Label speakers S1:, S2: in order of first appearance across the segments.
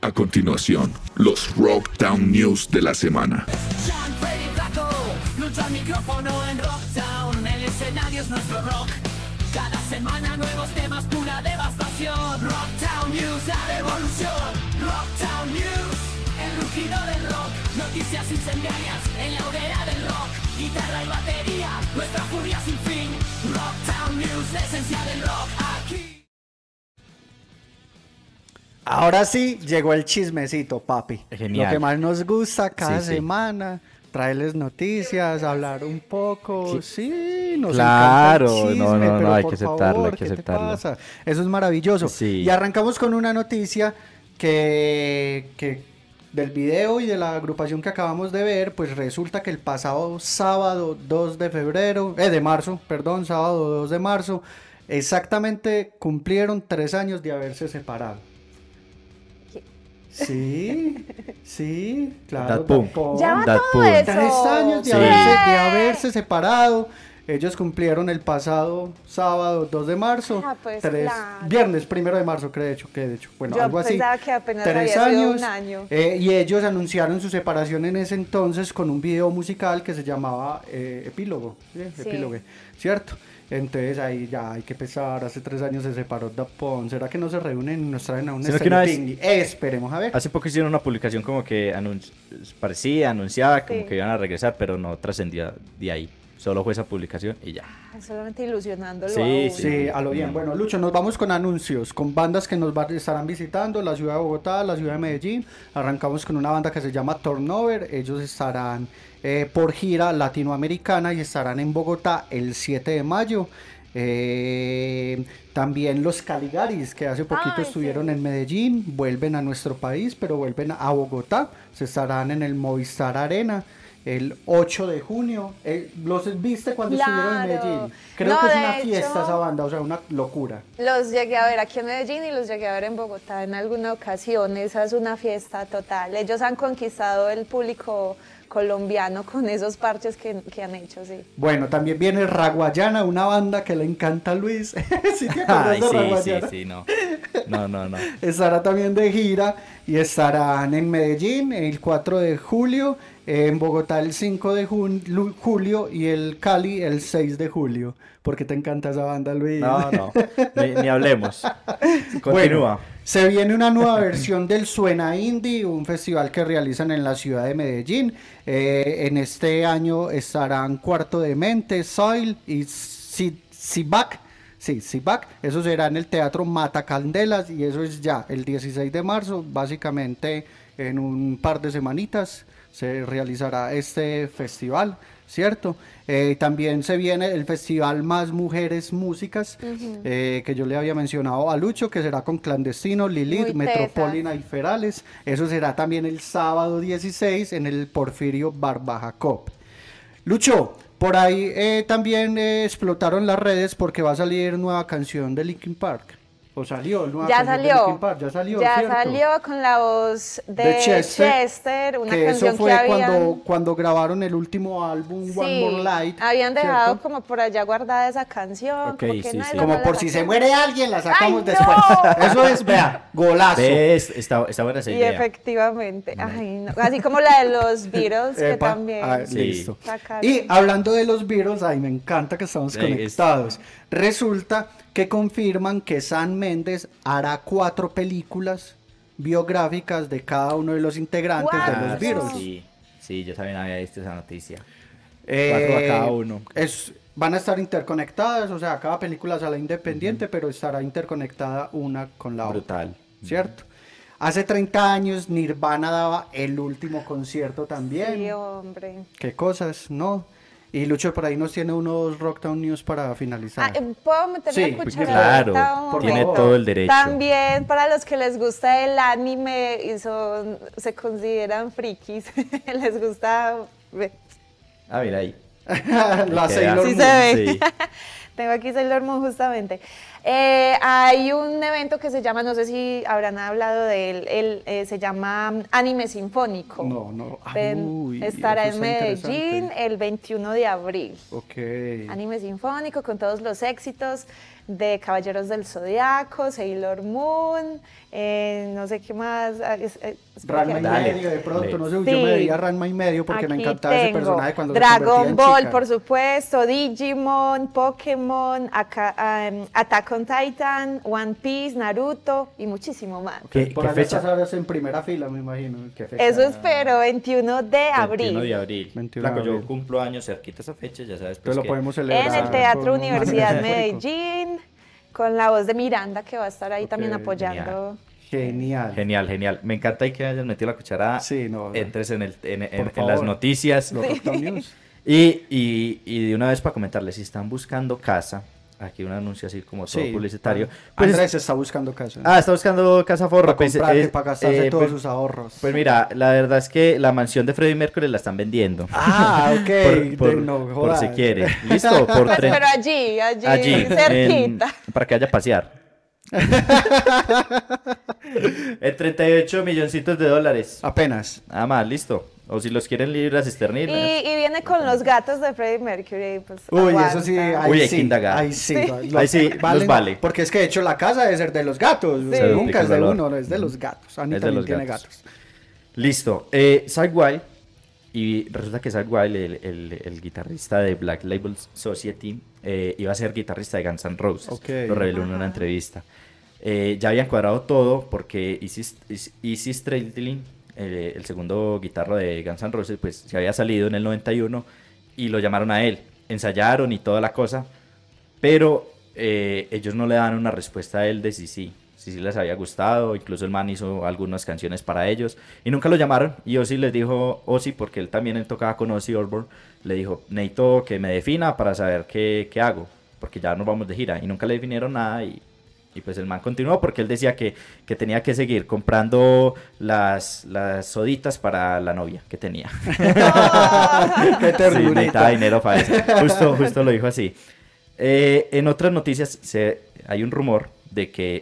S1: A continuación, los Rocktown News de la semana.
S2: Sean Freddy Flaco, lucha al micrófono en Rocktown. El escenario es nuestro rock. Cada semana nuevos temas, pura devastación. Rocktown News, la revolución. Rocktown News, el rugido del rock. Noticias incendiarias en la hoguera del rock. Guitarra y batería, nuestra furia sin fin. Rocktown News, la esencia del rock aquí.
S3: Ahora sí, llegó el chismecito, papi.
S4: Genial.
S3: Lo que más nos gusta cada
S4: Sí, sí.
S3: semana, traerles noticias, hablar un poco. Sí, nos
S4: Claro,
S3: encanta el chisme,
S4: no,
S3: pero
S4: hay
S3: por
S4: que aceptarlo,
S3: favor,
S4: hay que
S3: ¿qué te
S4: aceptarlo.
S3: pasa? Eso es maravilloso.
S4: Sí.
S3: Y arrancamos con una noticia que del video y de la agrupación que acabamos de ver, pues resulta que el pasado sábado 2 de marzo, sábado 2 de marzo, exactamente cumplieron 3 años de haberse separado. Sí, claro.
S4: That Punk.
S5: Ya va
S4: That
S5: todo
S4: Punk.
S5: eso.
S3: 3 años de,
S4: Sí.
S3: haberse separado. Ellos cumplieron el pasado sábado 2 de marzo.
S5: Ah, pues,
S3: tres-
S5: claro.
S3: Viernes 1 de marzo, que de hecho. Bueno,
S5: Yo
S3: algo así.
S5: pensaba que apenas
S3: 3
S5: había sido
S3: años.
S5: un año.
S3: Y ellos anunciaron su separación en ese entonces con un video musical que se llamaba Epílogo. ¿Sí?
S5: Sí.
S3: Epílogo, ¿cierto? Entonces ahí ya hay que pensar, hace 3 años se separó Da Punk. ¿Será que no se reúnen y nos traen a un
S4: Sino que una vez-
S3: Picnic? Esperemos a ver.
S4: Hace poco hicieron una publicación como que anunciaba como
S5: Sí.
S4: que iban a regresar, pero no trascendía de ahí. Solo fue esa publicación y ya.
S5: Solamente ilusionándolo
S4: Sí,
S5: a uno.
S3: Sí, a lo bien. Bueno, Lucho, nos vamos con anuncios, con bandas que estarán visitando, la ciudad de Bogotá, la ciudad de Medellín. Arrancamos con una banda que se llama Turnover. Ellos estarán por gira latinoamericana y estarán en Bogotá el 7 de mayo. También los Caligaris, que hace poquito
S5: Ay,
S3: estuvieron
S5: sí.
S3: en Medellín, vuelven a nuestro país, pero vuelven a Bogotá. Se estarán en el Movistar Arena el 8 de junio. ¿Los viste cuando estuvieron en
S5: Claro.
S3: Medellín? Creo
S5: No,
S3: que es
S5: de
S3: una
S5: hecho-
S3: fiesta esa banda, o sea, una locura.
S5: Los llegué a ver aquí en Medellín y los llegué a ver en Bogotá en alguna ocasión. Esa es una fiesta total. Ellos han conquistado el público colombiano con esos parches que han hecho, sí.
S3: Bueno, también viene Raguayana, una banda que le encanta a Luis. ¿Sí te acuerdas
S4: Ay,
S3: de
S4: sí,
S3: Raguayana?
S4: sí, no. No.
S3: Estará también de gira y estarán en Medellín el 4 de julio, en Bogotá el 5 de julio y el Cali el 6 de julio. ¿Por qué te encanta esa banda, Luis?
S4: No. Ni hablemos. Continúa.
S3: Bueno, se viene una nueva versión del Suena Indie, un festival que realizan en la ciudad de Medellín. En este año estarán Cuarto de Mente, Soil y Sibac. Sí, Sibac. Eso será en el Teatro Matacandelas y eso es ya el 16 de marzo. Básicamente en un par de semanitas se realizará este festival, ¿cierto? También se viene el festival Más Mujeres Músicas, que yo le había mencionado a Lucho, que será con Clandestino, Lilith,
S5: Muy
S3: Metropolina y Ferales. Eso será también el sábado 16 en el Porfirio Barbajacop. Lucho, por ahí también explotaron las redes porque va a salir nueva canción de Linkin Park. ¿O salió nueva
S5: Ya
S3: canción de
S5: salió.
S3: Linkin Park? Ya salió,
S5: Ya
S3: ¿cierto?
S5: salió con la voz de
S3: De
S5: Chester, una
S3: que
S5: canción
S3: eso fue
S5: que habían...
S3: cuando grabaron el último álbum One More Light.
S5: habían dejado
S3: ¿cierto?
S5: como por allá guardada esa canción.
S4: Ok,
S5: como que
S4: sí,
S5: nadie
S4: sí.
S5: la
S3: Como por si se muere alguien, la sacamos
S5: ¡Ay,
S3: después.
S5: no!
S3: Eso es, vea, golazo.
S4: ¿Ves? Está buena esa
S5: Y
S4: idea.
S5: efectivamente, ay, no. Así como la de los Beatles, que
S3: Epa,
S5: también
S4: Sí.
S3: listo.
S5: sacaron.
S3: Y hablando de los Beatles, ay, me encanta que estamos
S4: Sí,
S3: conectados. Resulta que confirman que Sam Mendes hará 4 películas biográficas de cada uno de los integrantes de
S5: ¡Guau!
S3: los Beatles.
S4: Sí, yo también había visto esa noticia.
S3: Eh,
S4: 4 a cada uno.
S3: Van a estar interconectadas, o sea, cada película sale independiente, pero estará interconectada una con la otra.
S4: Brutal.
S3: ¿Cierto? Hace 30 años Nirvana daba el último concierto también.
S5: Sí, hombre.
S3: Qué cosas, ¿no? Y Lucho por ahí nos tiene unos Rocktown News para finalizar.
S5: ¿Puedo meter
S3: Sí,
S5: la
S3: pues
S5: cucharadita
S4: claro,
S5: un
S3: por
S4: tiene
S5: momento?
S4: todo el derecho.
S5: También para los que les gusta el anime y se consideran frikis, les gusta...
S3: La
S4: Mira ahí.
S3: Sailor
S5: Sí
S3: Moon.
S5: se ve.
S4: Sí.
S5: Tengo aquí Sailor Moon justamente. Hay un evento que se llama, no sé si habrán hablado de él, se llama Anime Sinfónico.
S3: No.
S5: Estará
S3: eso
S5: en
S3: está
S5: Medellín
S3: interesante.
S5: el 21 de abril.
S3: Ok.
S5: Anime Sinfónico con todos los éxitos de Caballeros del Zodiaco, Sailor Moon, no sé qué más.
S3: Ranma y
S4: Dale.
S3: medio, de pronto, no sé,
S5: Sí.
S3: yo me veía Ranma y medio porque me
S5: Aquí
S3: encantaba ese
S5: tengo
S3: personaje cuando se convertía
S5: Dragon
S3: en
S5: Ball,
S3: chica.
S5: por supuesto, Digimon, Pokémon, Attack on Titan, One Piece, Naruto y muchísimo más.
S4: ¿Qué
S3: Por ahí
S4: fecha?
S3: estás ahora en primera fila, me imagino.
S4: ¿Qué fecha?
S5: Eso espero, 21 de abril.
S4: 21 de abril.
S3: 21 de
S4: Flaco, yo
S3: abril.
S4: cumplo años cerquita esa fecha, ya sabes.
S3: Entonces
S4: Pues
S3: lo
S4: que-
S3: podemos celebrar.
S5: En el Teatro
S3: con un
S5: Universidad
S3: anime
S5: Medellín, con la voz de Miranda, que va a estar ahí
S3: Ok,
S5: también apoyando.
S3: Genial.
S4: Genial. Me encanta ahí que hayas metido la cuchara.
S3: Sí, no.
S4: Entres en
S3: Por
S4: las
S3: favor.
S4: noticias.
S3: Los Rocktown News.
S4: Y de una vez para comentarles, si están buscando casa, aquí un anuncio así como todo
S3: Sí.
S4: publicitario. Pues,
S3: Andrés está buscando casa.
S4: está buscando casa forra.
S3: para comprarle, para gastarse todos
S4: pues,
S3: sus ahorros.
S4: pues mira, la verdad es que la mansión de Freddie Mercury la están vendiendo.
S3: ok.
S4: Por
S3: no
S4: si
S3: jodas.
S4: quiere. Listo, por
S5: Pues,
S4: tren-
S5: pero allí,
S4: allí,
S5: cerquita.
S4: para que haya a pasear. En 38 milloncitos de dólares.
S3: Apenas.
S4: Nada más, listo. O si los quieren libras esterlinas.
S5: Y viene con los gatos de Freddie Mercury. Pues,
S3: Uy,
S5: aguanta.
S3: eso sí, ahí
S4: Uy,
S3: sí,
S4: hay que indagar.
S3: ahí sí,
S4: Ahí sí, los vale.
S3: Porque es que de hecho la casa debe ser de los gatos, o sea,
S4: Se
S3: nunca es de
S4: duplica el
S3: uno,
S4: valor.
S3: es de los gatos. Ani
S4: Es de
S3: también
S4: los
S3: tiene
S4: gatos.
S3: gatos.
S4: Listo. Sidewell, y resulta que Sidewell, el guitarrista de Black Label Society, iba a ser guitarrista de Guns N' Roses.
S3: Ok.
S4: Lo reveló en una entrevista. Ya habían cuadrado todo porque Izzy Stradlin, el segundo guitarro de Guns N' Roses, pues se había salido en el 91 y lo llamaron a él. Ensayaron y toda la cosa, pero ellos no le daban una respuesta a él de si les había gustado. Incluso el man hizo algunas canciones para ellos y nunca lo llamaron. Y Ozzy les dijo, porque él también tocaba con Ozzy Osbourne, le dijo, necesito que me defina para saber qué hago, porque ya nos vamos de gira. Y nunca le definieron nada y pues el man continuó porque él decía que tenía que seguir comprando las soditas para la novia que tenía.
S3: Qué
S4: Sí,
S3: ternurita.
S4: necesitaba dinero para eso. Justo lo dijo así. En otras noticias hay un rumor de que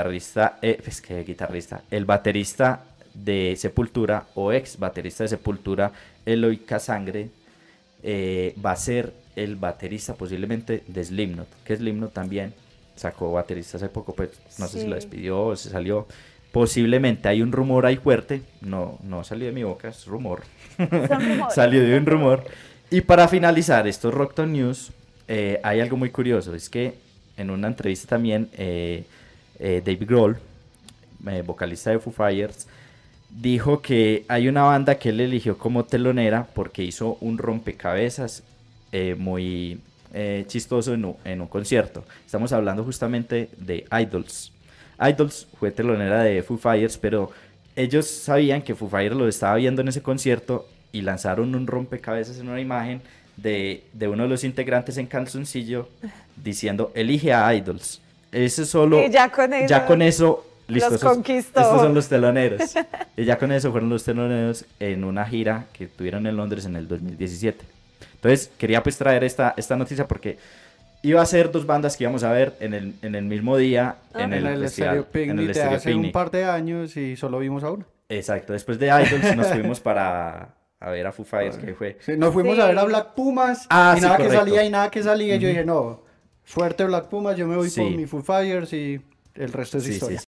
S4: el baterista de Sepultura o ex baterista de Sepultura, Eloy Casangre, va a ser el baterista posiblemente de Slipknot, que Slipknot también sacó baterista hace poco, pues no sé si
S5: Sí.
S4: lo despidió o se salió. Posiblemente hay un rumor ahí fuerte, no salió de mi boca, es rumor.
S5: Son rumores.
S4: Salió de un rumor. Y para finalizar estos Rocktown News, hay algo muy curioso, es que en una entrevista también Dave Grohl, vocalista de Foo Fighters, dijo que hay una banda que él eligió como telonera porque hizo un rompecabezas muy chistoso en un concierto. Estamos hablando justamente de Idols. Idols fue telonera de Foo Fighters, pero ellos sabían que Foo Fighters lo estaba viendo en ese concierto y lanzaron un rompecabezas en una imagen de uno de los integrantes en calzoncillo diciendo, elige a Idols. Ese solo,
S5: Y ya con eso
S4: listo,
S5: los conquistó.
S4: estos son los teloneros. Y ya con eso fueron los teloneros en una gira que tuvieron en Londres en el 2017. Entonces quería pues traer esta noticia porque iba a ser dos bandas que íbamos a ver en el mismo día en
S3: En
S4: el
S3: el
S4: festival,
S3: Stereo Picnic
S4: en el
S3: de
S4: Stereo
S3: hace un
S4: Picnic.
S3: par de años y solo vimos a uno.
S4: Exacto, después de Idols nos fuimos a ver a Foo Fighters, que fue...
S3: Sí, nos fuimos
S5: Sí.
S3: a ver a Black Pumas
S4: Ah,
S3: y
S4: sí,
S3: nada que
S4: correcto.
S3: salía y nada que salía. Yo dije, no, suerte Black Pumas, yo me voy
S4: Sí.
S3: por mi Foo Fighters y el resto es historia.